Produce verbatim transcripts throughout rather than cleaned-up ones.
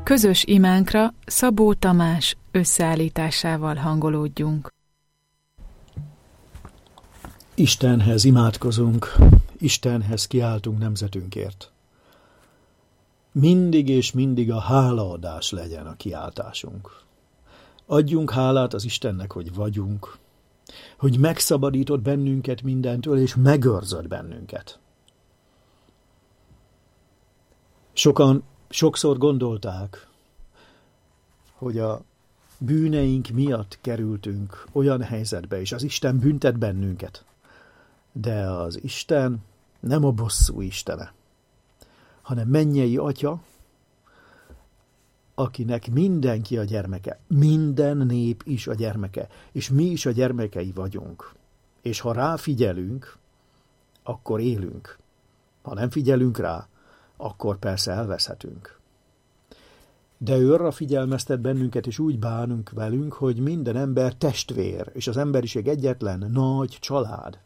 Közös imánkra Szabó Tamás összeállításával hangolódjunk. Istenhez imádkozunk, Istenhez kiáltunk nemzetünkért. Mindig és mindig a hálaadás legyen a kiáltásunk. Adjunk hálát az Istennek, hogy vagyunk, hogy megszabadított bennünket mindentől, és megőrzött bennünket. Sokan sokszor gondolták, hogy a bűneink miatt kerültünk olyan helyzetbe, és az Isten büntet bennünket. De az Isten nem a bosszú istene, hanem mennyei Atya, akinek mindenki a gyermeke, minden nép is a gyermeke, és mi is a gyermekei vagyunk. És ha ráfigyelünk, akkor élünk. Ha nem figyelünk rá, akkor persze elveszhetünk. De ő arra figyelmeztet bennünket, és úgy bánunk velünk, hogy minden ember testvér, és az emberiség egyetlen nagy család.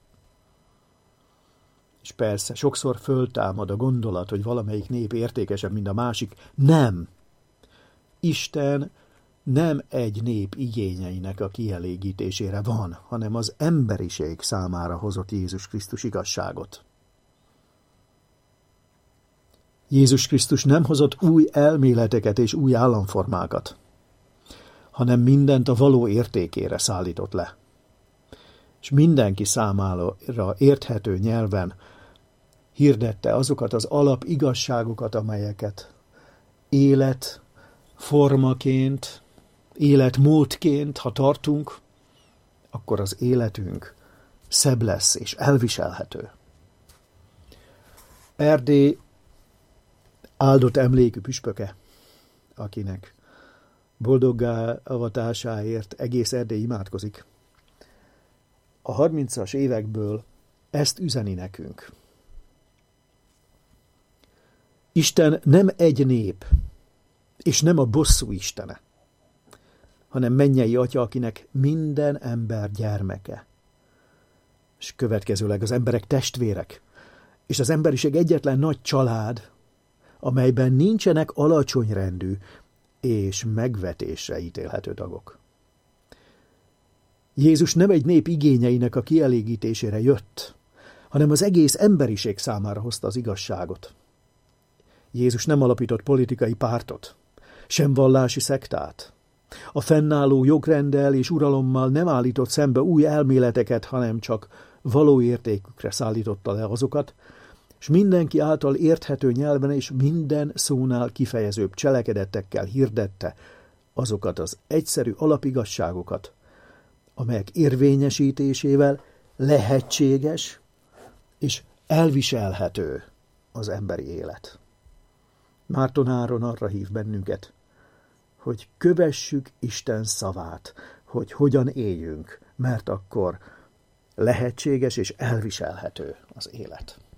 És persze, sokszor föltámad a gondolat, hogy valamelyik nép értékesebb, mint a másik. Nem! Isten nem egy nép igényeinek a kielégítésére van, hanem az emberiség számára hozott Jézus Krisztus igazságot. Jézus Krisztus nem hozott új elméleteket és új államformákat, hanem mindent a való értékére szállított le. És mindenki számára érthető nyelven hirdette azokat az alap igazságokat, amelyeket élet formaként, életmódként, ha tartunk, akkor az életünk szebb lesz és elviselhető. Erdély áldott emlékű püspöke, akinek boldoggá avatásáért egész Erdély imádkozik, a harmincas évekből ezt üzeni nekünk. Isten nem egy nép, és nem a bosszú istene, hanem mennyei Atya, akinek minden ember gyermeke. És következőleg az emberek testvérek, és az emberiség egyetlen nagy család, amelyben nincsenek alacsony rendű és megvetésre ítélhető tagok. Jézus nem egy nép igényeinek a kielégítésére jött, hanem az egész emberiség számára hozta az igazságot. Jézus nem alapított politikai pártot, sem vallási szektát. A fennálló jogrenddel és uralommal nem állított szembe új elméleteket, hanem csak való értékükre szállította le azokat, és mindenki által érthető nyelven és minden szónál kifejezőbb cselekedettekkel hirdette azokat az egyszerű alapigasságokat, amelyek érvényesítésével lehetséges és elviselhető az emberi élet. Márton Áron arra hív bennünket, hogy kövessük Isten szavát, hogy hogyan éljünk, mert akkor lehetséges és elviselhető az élet.